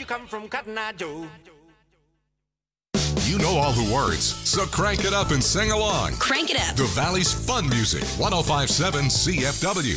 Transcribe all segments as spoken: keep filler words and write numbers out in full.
come from Cotton Eye Joe. You know all the words, so crank it up and sing along. Crank it up. The Valley's fun music, one oh five point seven C F W.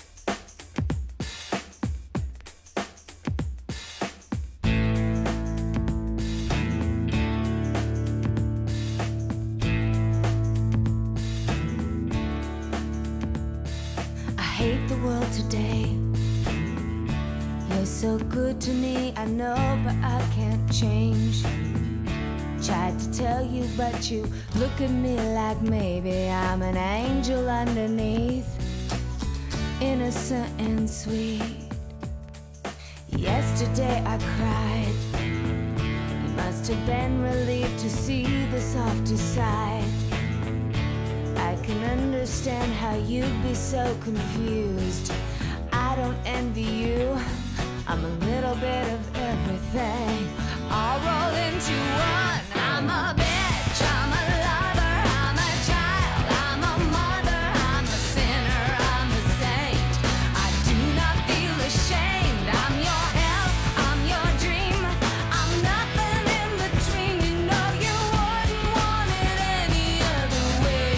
I hate the world today. You're so good to me, I know, but I can't change. Tried to tell you, but you look at me like maybe I'm an angel underneath, innocent and sweet. Yesterday I cried. You must have been relieved to see the softer side. I can understand how you'd be so confused. I don't envy you. I'm a little bit of everything, all rolled into one. I'm a bitch, I'm a lover, I'm a child, I'm a mother, I'm a sinner, I'm a saint. I do not feel ashamed. I'm your hell, I'm your dream. I'm nothing in between. You know you wouldn't want it any other way.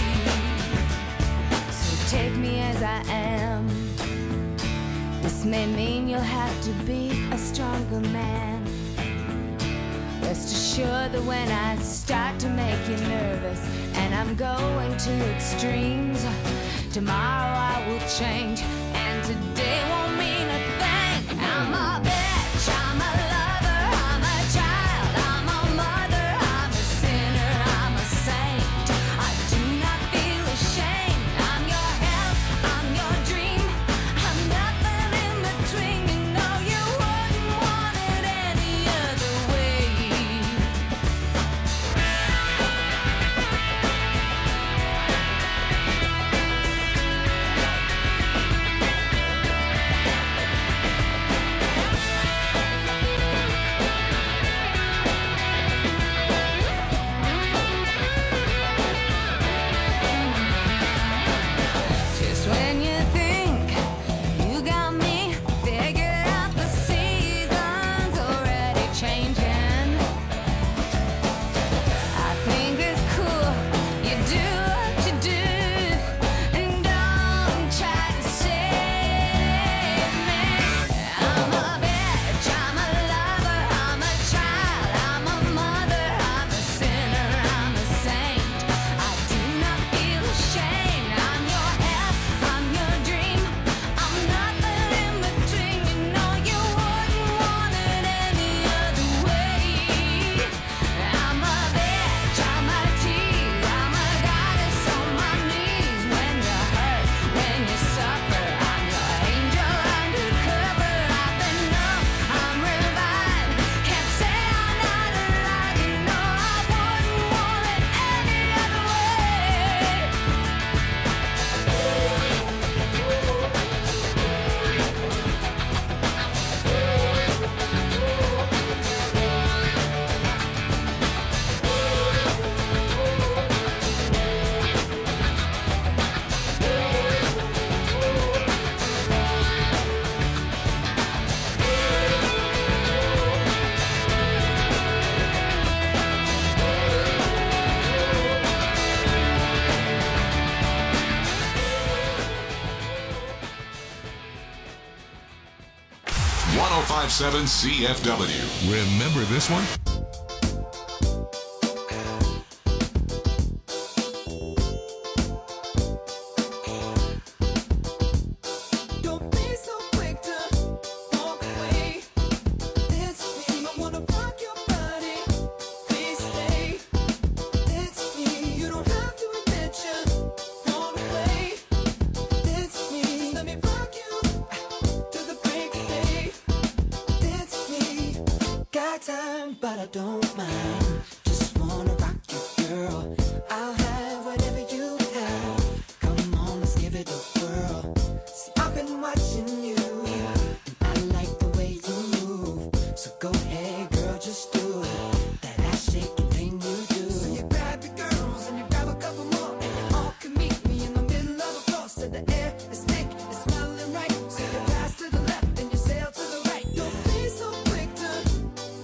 So take me as I am. This may mean you'll have to be a stronger man. Rest assured that when I start to make you nervous and I'm going to extremes, tomorrow I will change and today won't mean a thing. I'm a bitch, I'm a lover, I'm a child, I'm a mother, I'm a sinner, I'm a saint. I do not feel ashamed. I'm your hell, I'm your dream. I'm nothing in between. You know you wouldn't want it any other way. Just when you think you got me figured out, the season's already changing. I think it's cool you do what you do, and don't try to save me. I'm a bitch, I'm a lover, I'm a child, I'm a mother, I'm a sinner, I'm a saint. I do not feel ashamed. I'm your hell, I'm your dream. I'm nothing in between. You know you wouldn't want it any other way. I'm a bitch, I'm a tease, I'm a goddess on my knees. When you hurt, when you suffer, I'm your angel undercover. I've been numb, I'm revived. Can't say I'm not alive. You know I wouldn't want it any other way. one oh five point seven C F W. Remember this one? Don't be so quick to walk away. It's me. I wanna rock your body. Please stay. It's me. You don't have to admit you want away. It's me. Let me rock you to the break of day. It's me. Got time, but I don't mind. Just wanna rock you, girl. I'll have whatever you have. Come on, let's give it a whirl. See, I've been watching you, and I like the way you move. So go ahead, girl, just do it. That ass shaking thing you do. So you grab your girls and you grab a couple more, and you all can meet me in the middle of the floor. So the air is thick, it's smelling right. So you pass to the left and you sail to the right. Don't be so quick to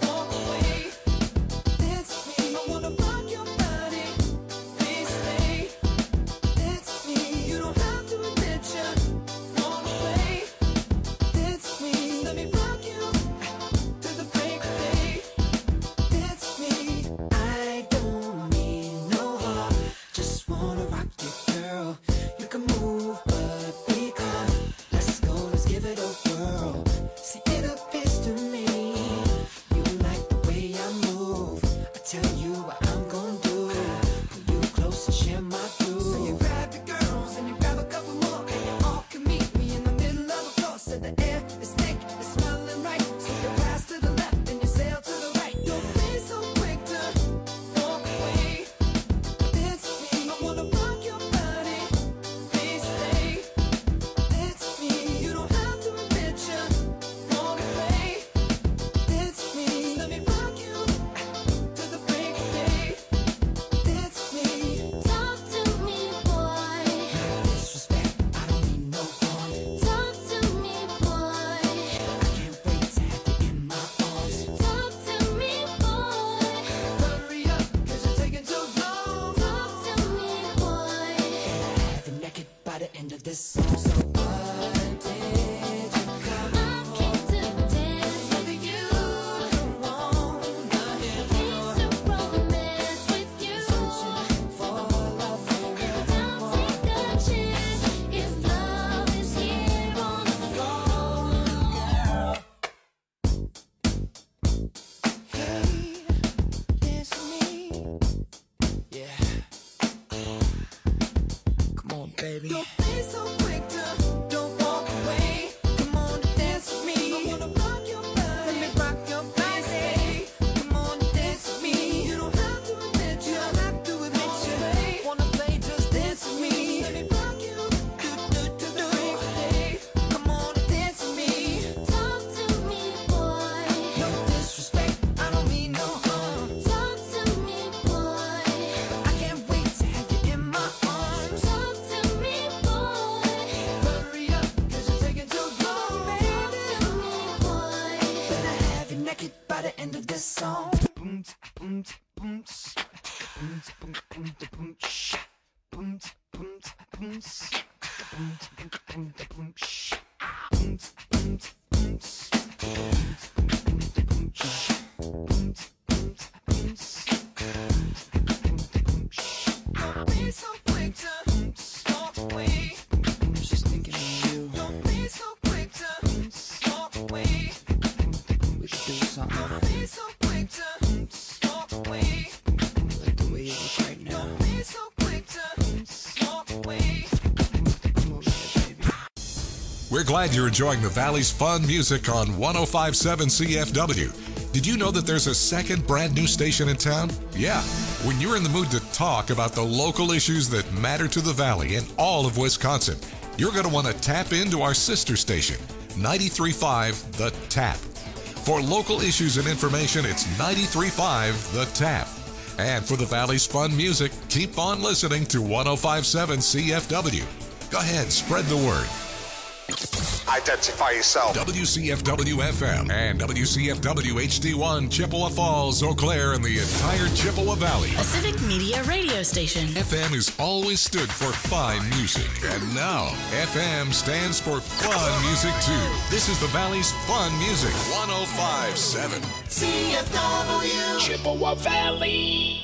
naked by the end of this song. Boom, boom, boom, boom, boom, boom, boom, boom, shh. Boom, boom, boom, boom, boom, boom, boom, shh. Boom, boom, boom, boom, boom, boom, shh. Boom, boom, boom, boom, boom, shh. Don't be so quick to walk away. I'm just thinking of you. Don't be so quick to walk away. We should do something. Don't be so quick to walk away. Like the way you look right now. Don't be so quick to walk away. Come over here, baby. We're glad you're enjoying the Valley's fun music on one oh five point seven C F W. Did you know that there's a second brand new station in town? Yeah. When you're in the mood to talk about the local issues that matter to the Valley and all of Wisconsin, you're going to want to tap into our sister station, ninety-three point five The Tap. For local issues and information, it's ninety-three point five The Tap. And for the Valley's fun music, keep on listening to one oh five point seven C F W. Go ahead, spread the word. Identify yourself. W C F W F M and W C F W H D one, Chippewa Falls, Eau Claire, and the entire Chippewa Valley. A civic media radio station. F M has always stood for fine music, and now F M stands for fun music too. This is the Valley's fun music, one oh five point seven. C F W. Chippewa Valley.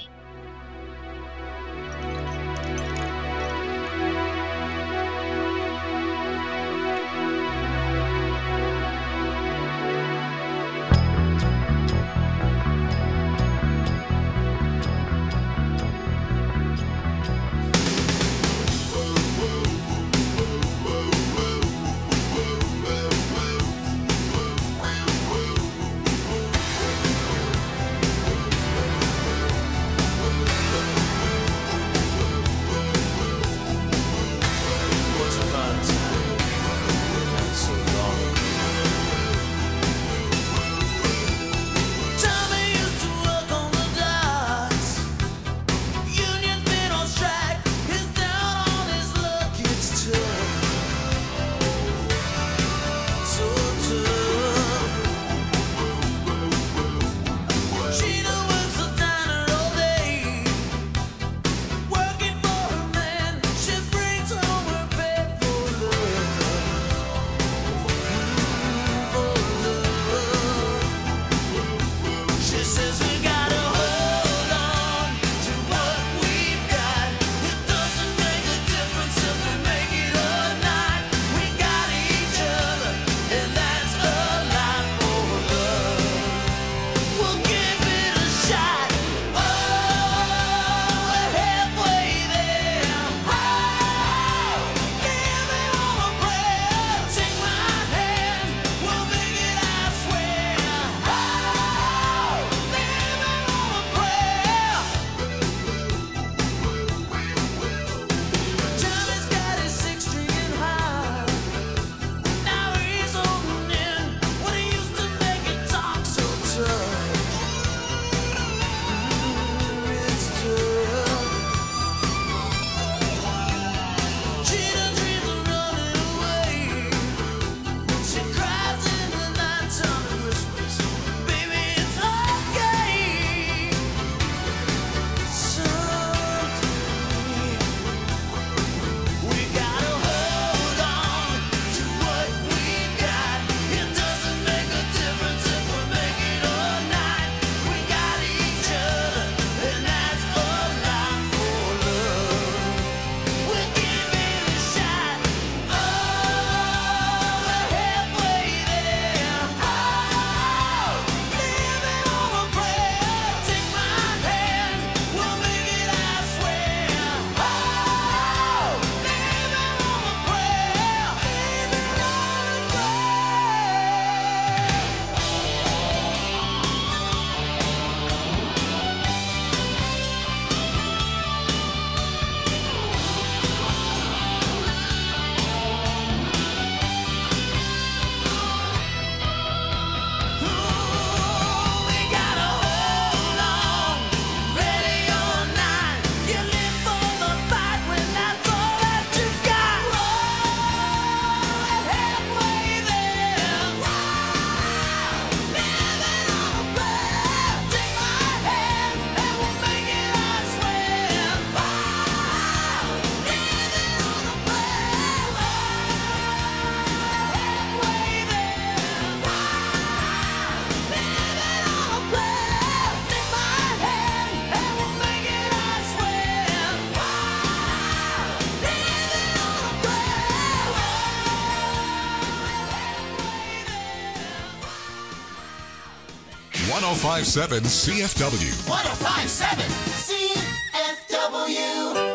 ten fifty-seven C F W. ten fifty-seven C F W.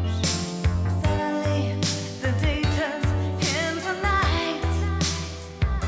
Suddenly, the day turns into night.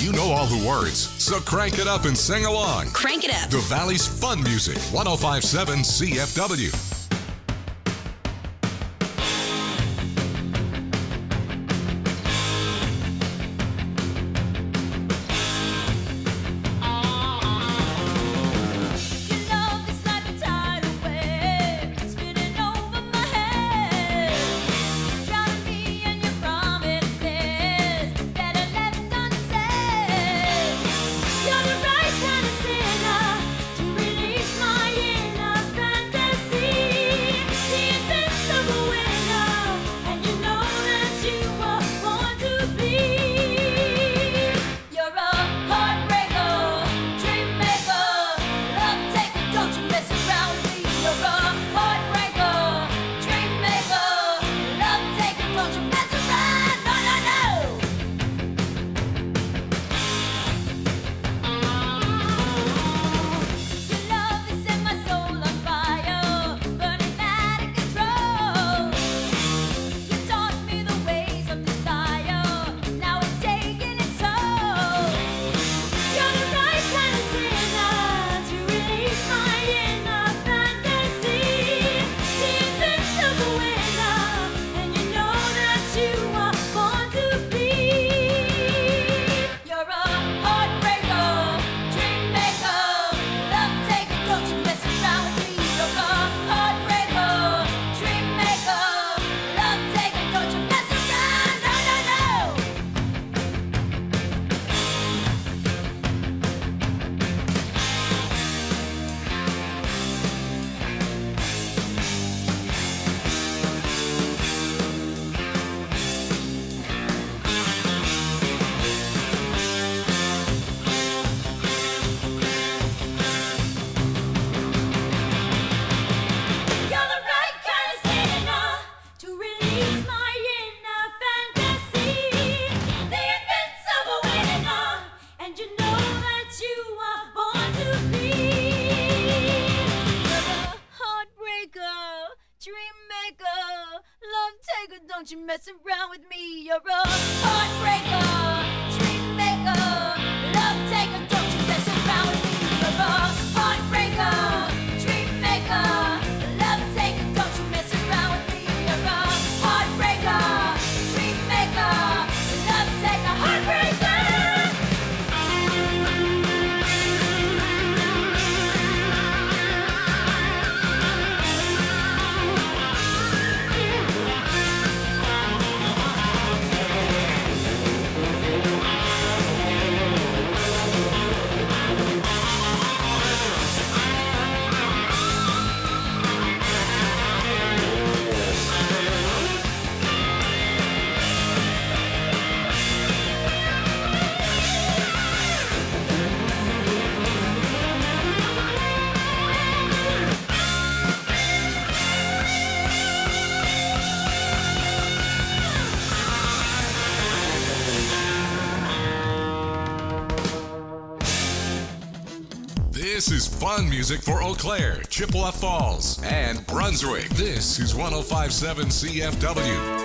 You know all the words, so crank it up and sing along. Crank it up. The Valley's Fun Music, one oh five point seven C F W. Don't you mess around with me, you're a heartbreaker, dream maker, love taker. Don't you mess around with me, you're a heartbreaker, dream maker, love taker. Don't you mess around with me, you're a heartbreaker, dream maker, love taker, heartbreaker. This is fun music for Eau Claire, Chippewa Falls, and Brunswick. This is one oh five point seven C F W.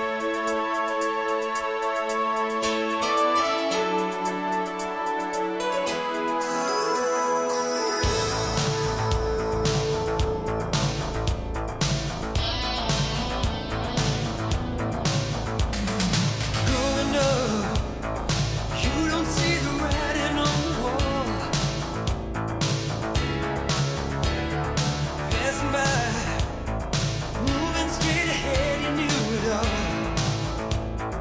Moving straight ahead, you knew it all.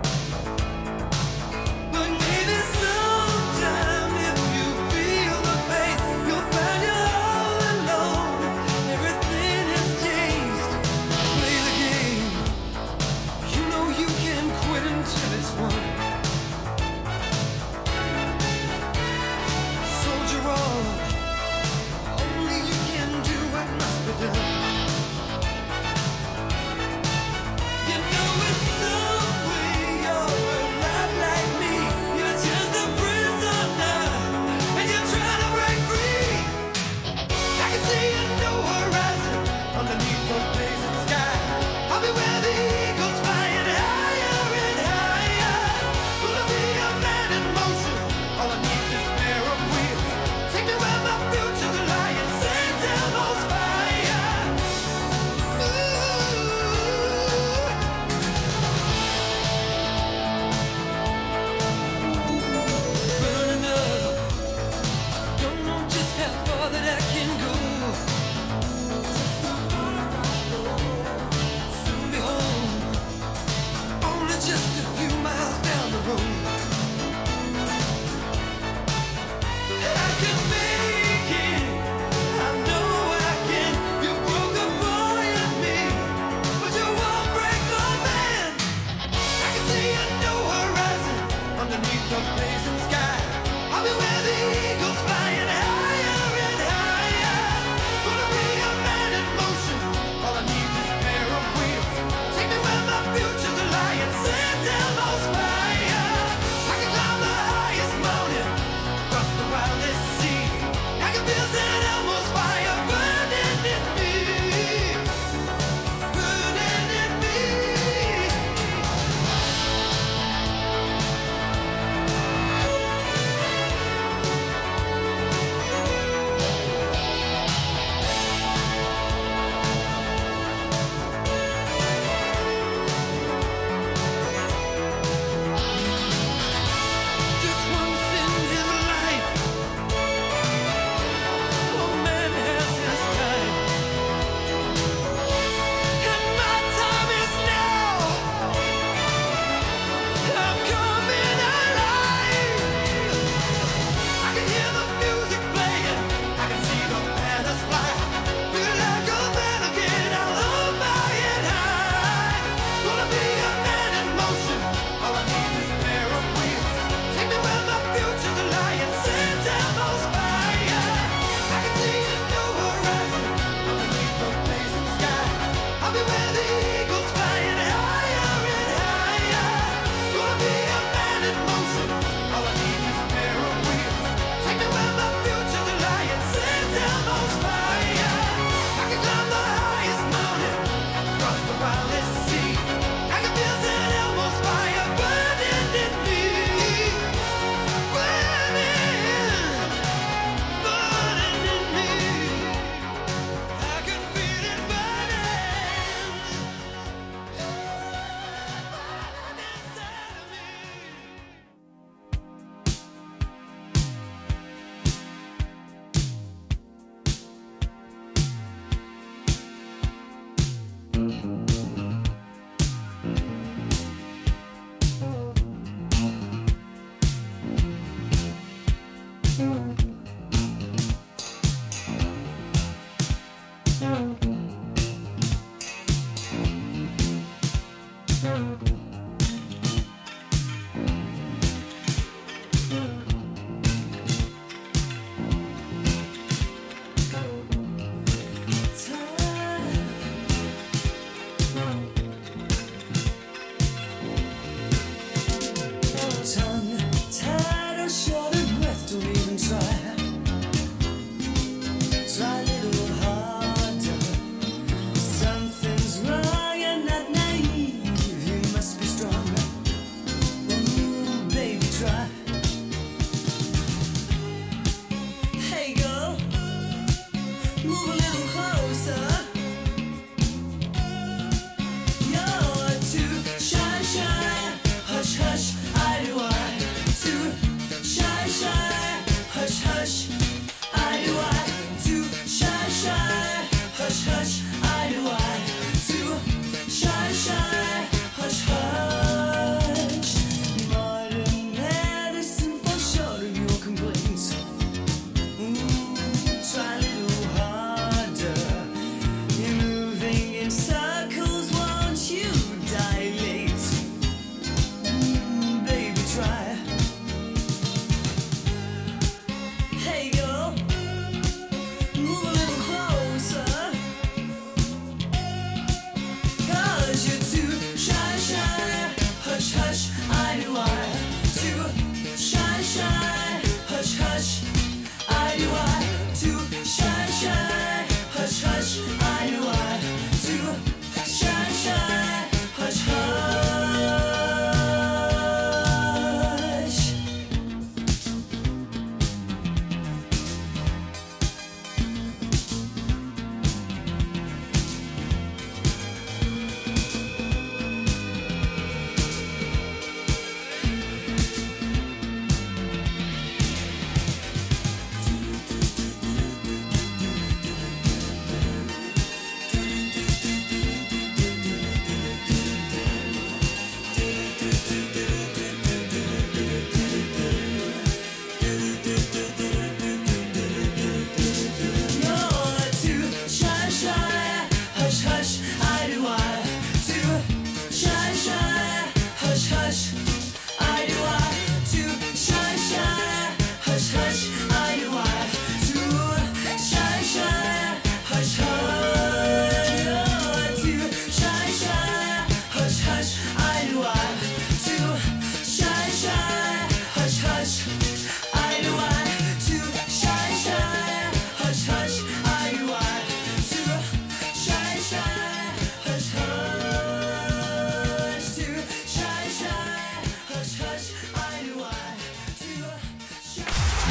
All I need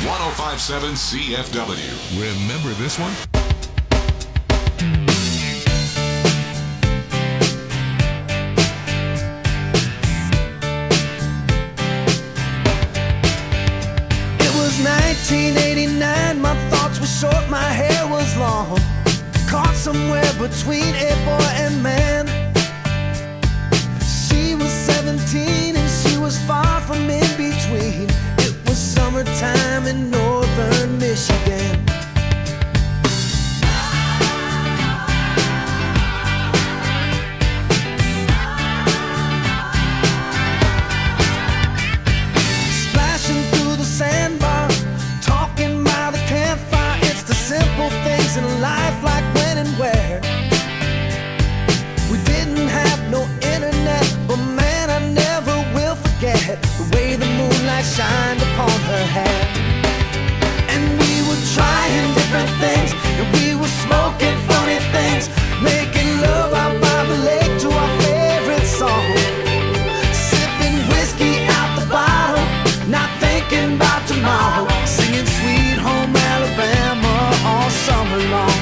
one oh five point seven C F W. Remember this one? It was nineteen eighty-nine, my thoughts were short, my hair was long. Caught somewhere between a boy and man. She was seventeen and she was far from in between. It was summertime in northern Michigan. Splashing through the sandbar, talking by the campfire. It's the simple things in life, like when and where. We didn't have no internet, but man, I never will forget the way the moonlight shined upon her hair. And we were trying different things, and we were smoking funny things, making love out by the lake to our favorite song. Sipping whiskey out the bottle, not thinking about tomorrow, singing Sweet Home Alabama all summer long.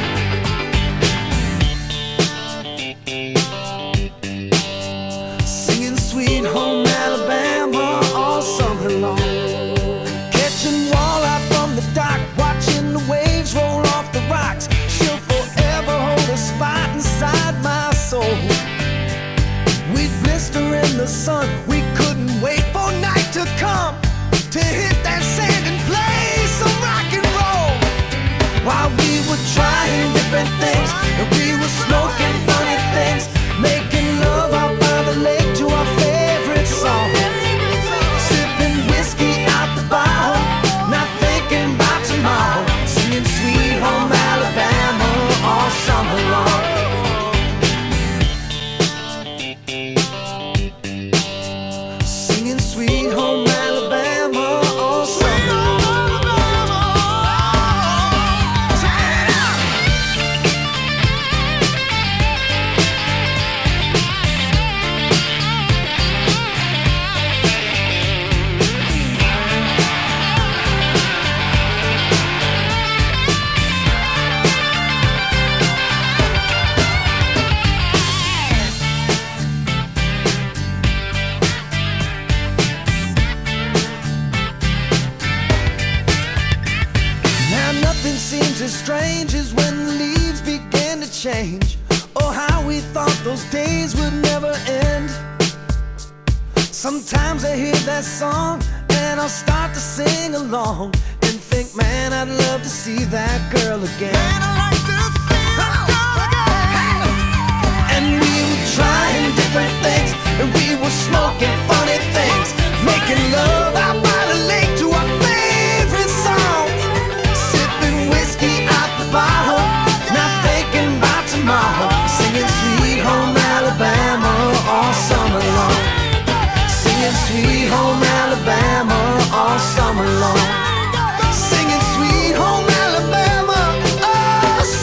Singing Sweet Home Alabama all summer long. Catching walleye from the dock, watching the waves roll off the rocks. She'll forever hold a spot inside my soul. We'd blister in the sun, we couldn't wait for night to come to hit that sand and play some rock and roll. While we were trying different things, and we were smoking funny things, making love out by the lake to our favorite song. Sipping whiskey out the bottle, not thinking about tomorrow, singing Sweet Home Alabama all summer long. Singing Sweet Home Alabama all summer long. Now nothing seems as strange as when the leaves begin to change. Oh, how we thought those days would never end. Sometimes I hear that song and I'll start to sing along and think, man, I'd love to see that girl again. Man, I'd like to see that girl again. And we were trying different things, and we were smoking funny things, making love out by the lake to our favorite songs. Sipping whiskey out the bottle, not thinking about tomorrow, singing Sweet Home Alabama all summer long. Singing Sweet Home Alabama all summer long. Singing Sweet Home Alabama all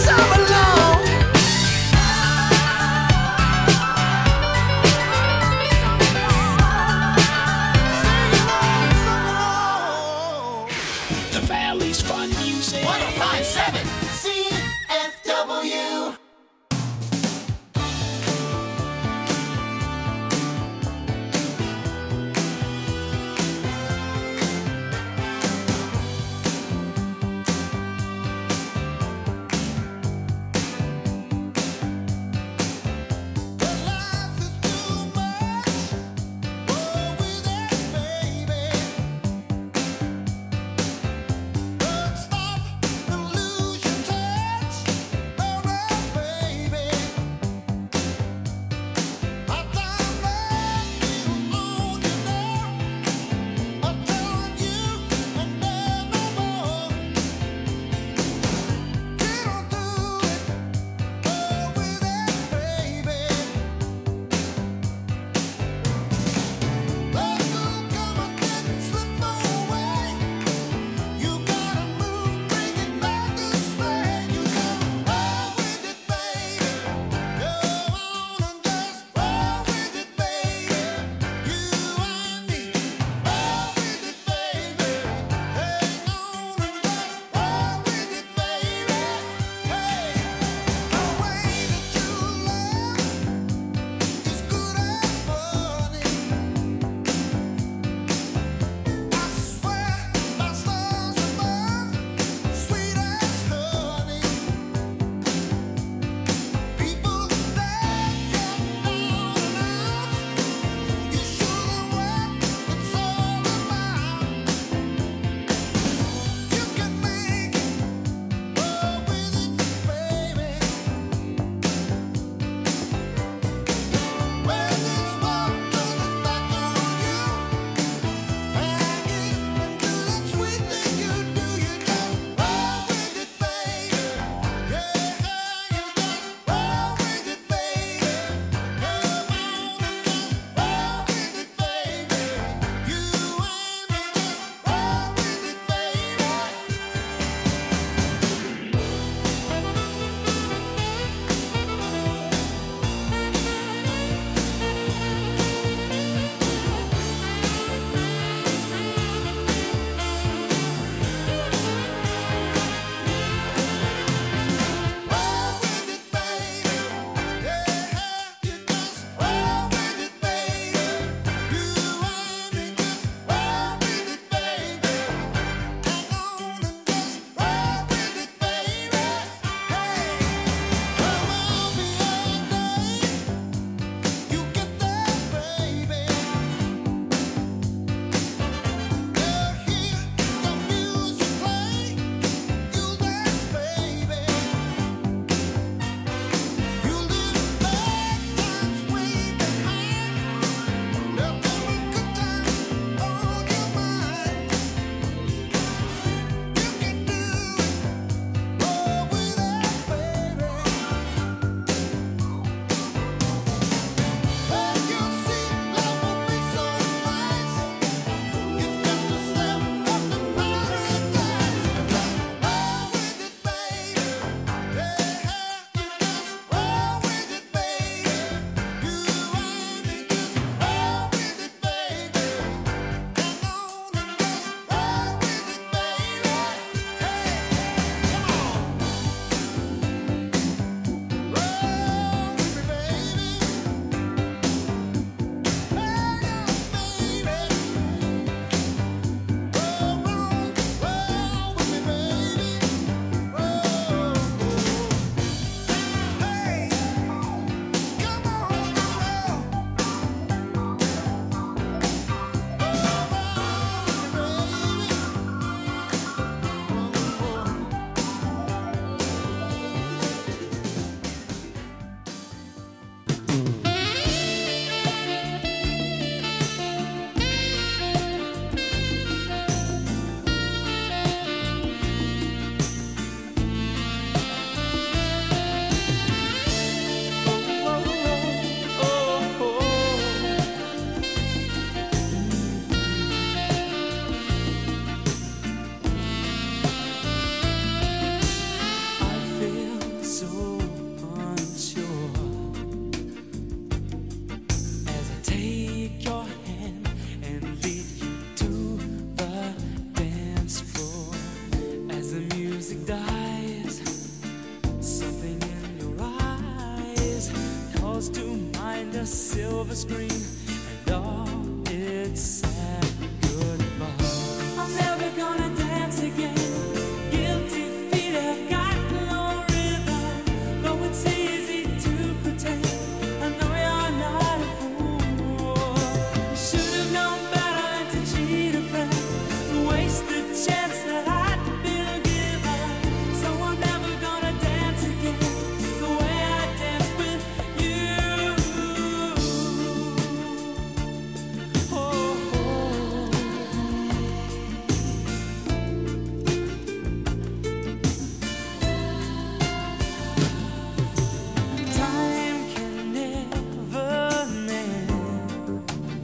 mind a silver screen and all its sad goodbye. I'm never gonna dance again. Guilty feet have got no rhythm. Though it's easy to pretend, I know you're not a fool. You should have known better than to cheat a friend and waste the chance that I'd been given. So I'm never gonna dance again the way I danced with you. Oh, oh. Time can never mend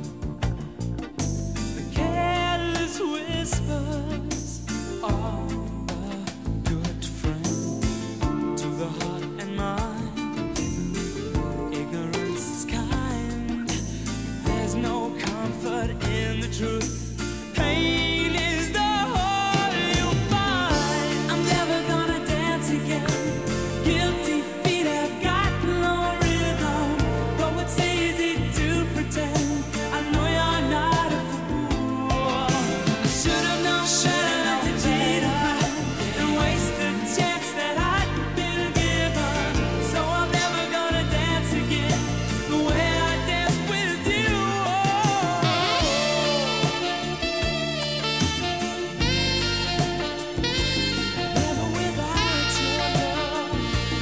the careless whispers of a good friend to the heart and mind. Ignorance is kind. There's no comfort in the truth. Pain is the whole you'll find. I'm never gonna dance again. Guilty feet have got no rhythm. Though it's easy to pretend, I know you're not a fool. I should have known better than to cheat a friend and waste the chance that I'd been given. So I'm never gonna dance again the way I danced with you. Never without your love.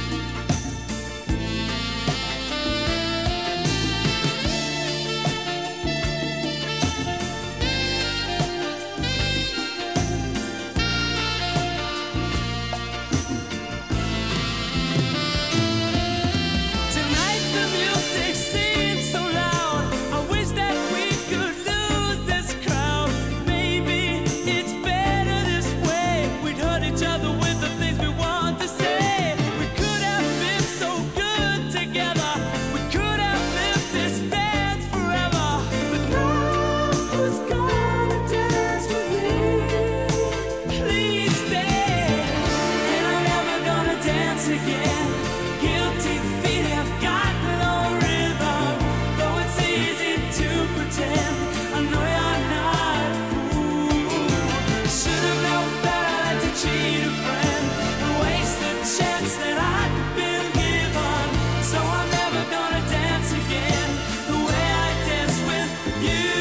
Tonight the music seems so loud. I wish that we could lose this crowd. Maybe it's better this way. We'd hurt each other with the things we want to say. We could have been so good together. We could have lived this dance forever. But now who's gonna dance with me? Please stay. And I'm never gonna dance again. Guilty feet have got no rhythm. Though it's easy to pretend, I know you're not a fool. Should have known better than to cheat a friend and waste the chance that I'd been given. So I'm never gonna dance again the way I danced with you.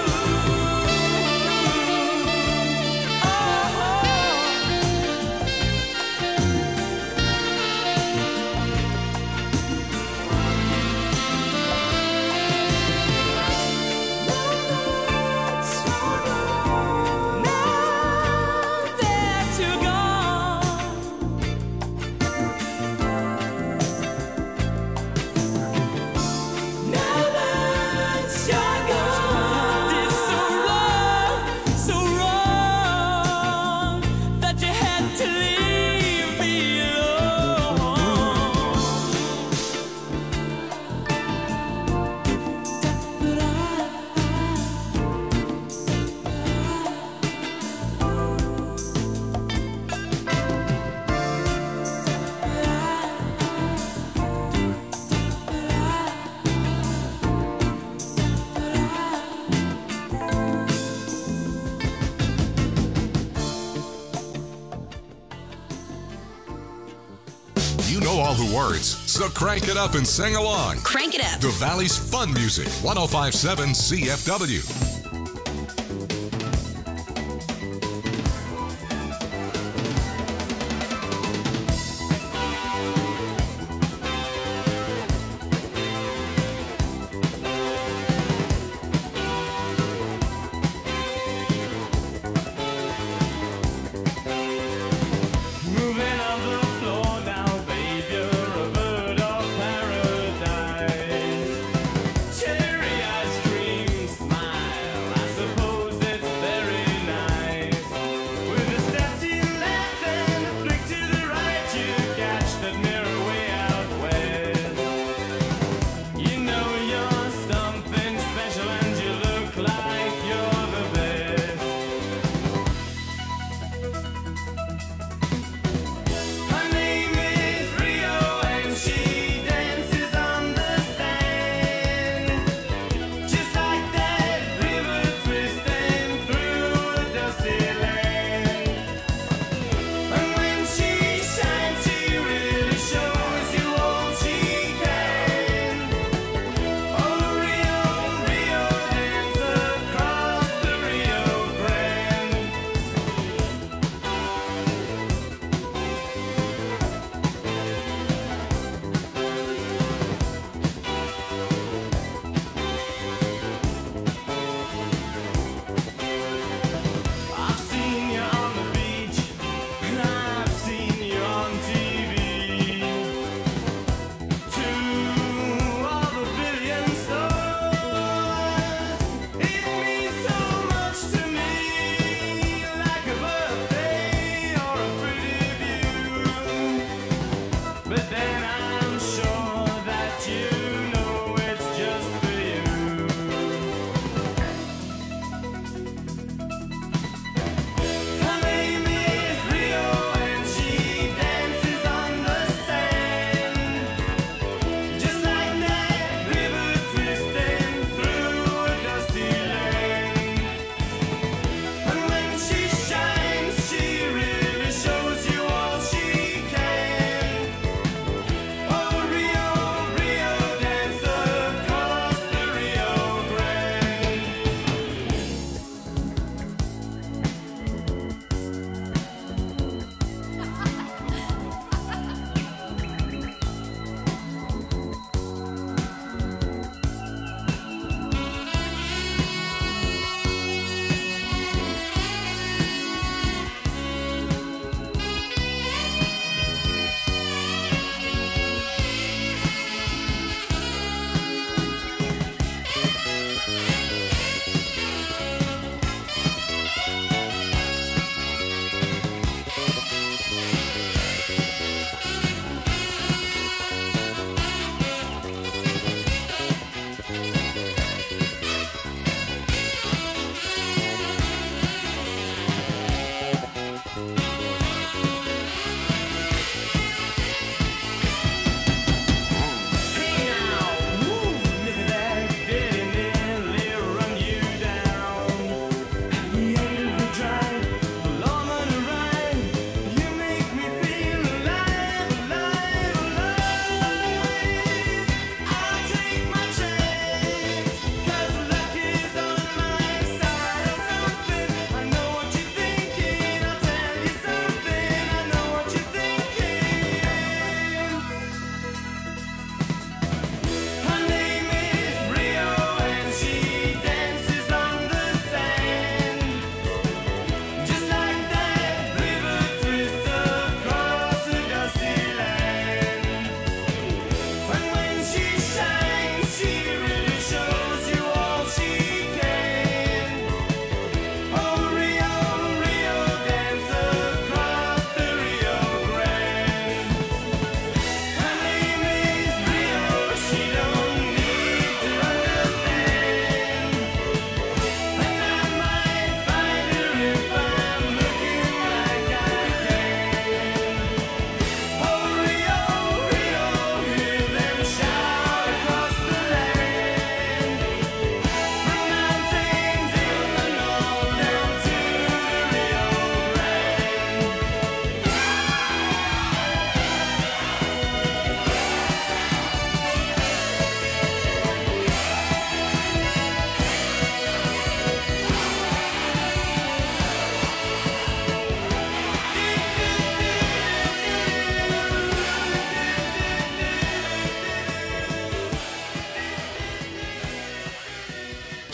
Now that you're gone, now that you're gone, did so wrong, so wrong that you had to leave me alone. But You know all the words, so crank it up and sing along. Crank it up. The Valley's Fun Music, one oh five point seven C F W. moving on the floor now, babe, you're a bird of paradise. Cherry ice cream smile.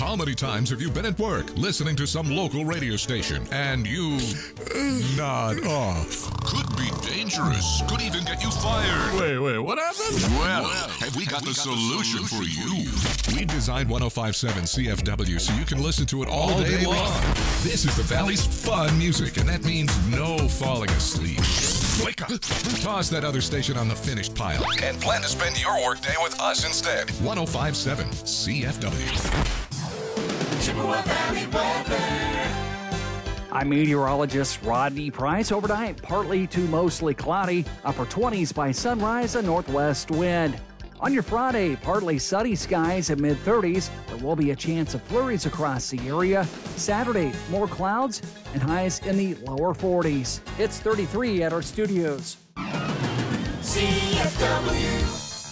How many times have you been at work listening to some local radio station and you nod off? Could be dangerous. Could even get you fired. Wait, wait, what happened? Well, have we got the solution for you? We designed one oh five seven C F W so you can listen to it all day long. This is the Valley's fun music, and that means no falling asleep. Wake up. Toss that other station on the finished pile and plan to spend your workday with us instead. one oh five seven C F W. Chippewa Valley weather. I'm meteorologist Rodney Price. Overnight, partly to mostly cloudy, upper twenties by sunrise, a northwest wind. On your Friday, partly sunny skies and mid thirties. There will be a chance of flurries across the area. Saturday, more clouds and highs in the lower forties. It's thirty-three at our studios. C F W.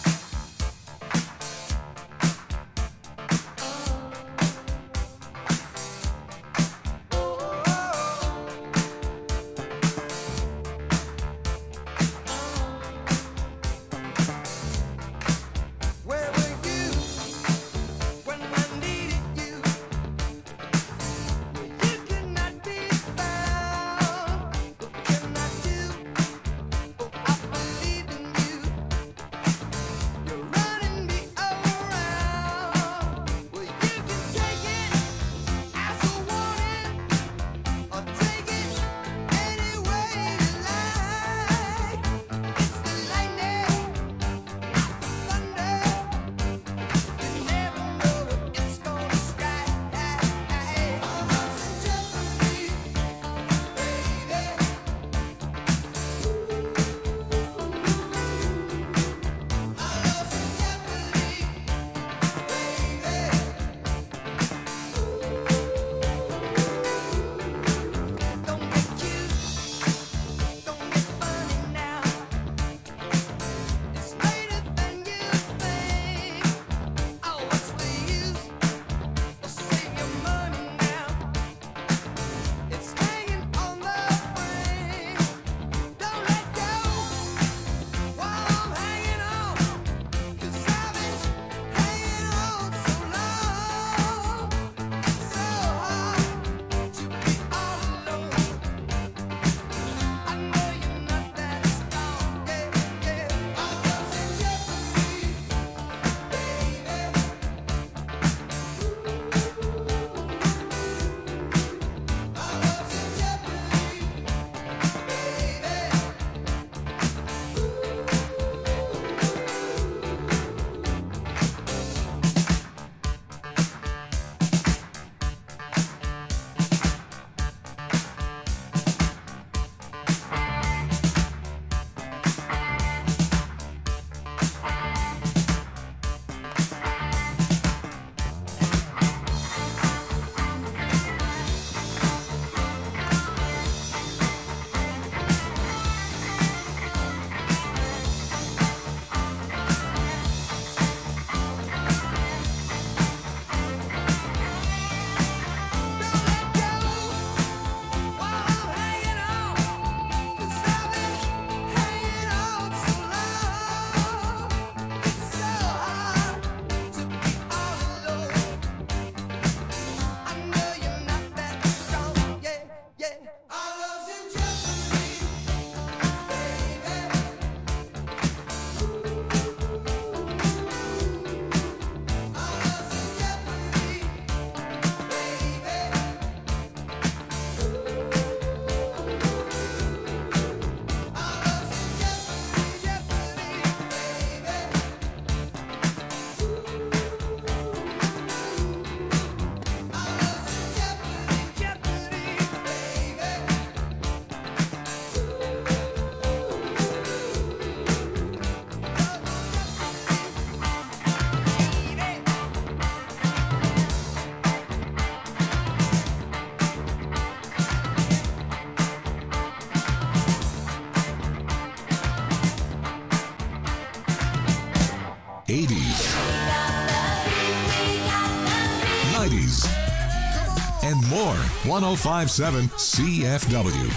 Where were you when I needed you? You could not be found. What can I do? Oh, I believe in you. You're running me around. Well, you can take it as a warning, or take it any way you like. It's the lightning. Thunder, you never know what it's gonna strike. Don't get cute, don't get funny now. It's later than you think. Oh, what's the use? Save your money now. It's hanging on the wing. Don't let go while I'm hanging on. 'Cause I've been hanging on so long. It's so hard to be all alone. I know you're not that strong, yeah, yeah. I was in jeopardy, baby. I was in eighties, nineties, and more. one oh five point seven C F W.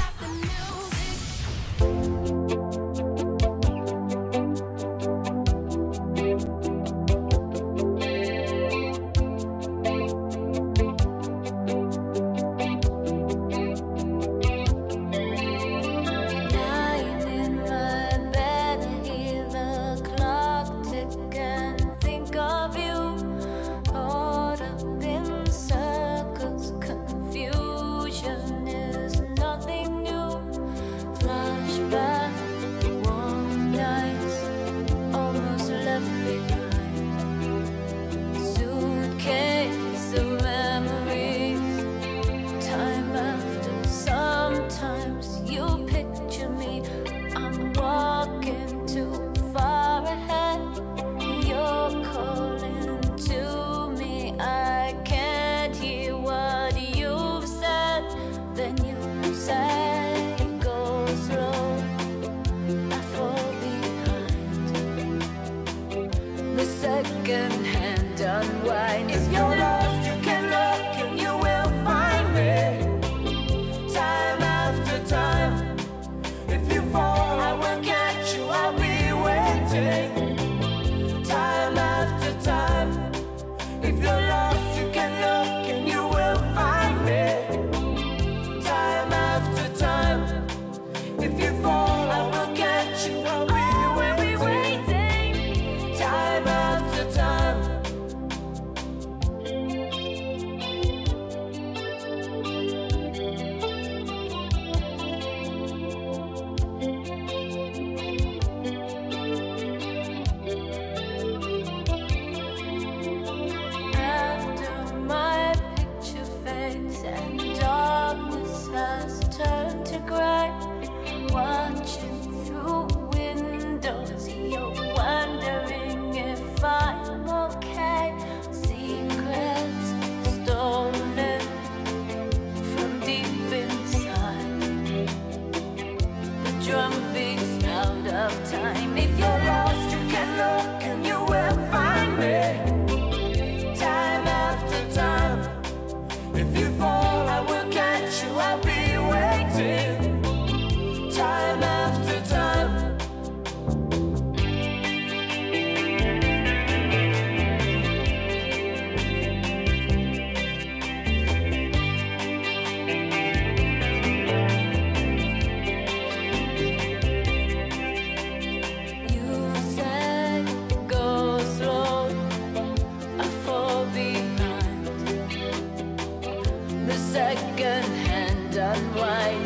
second hand unwind.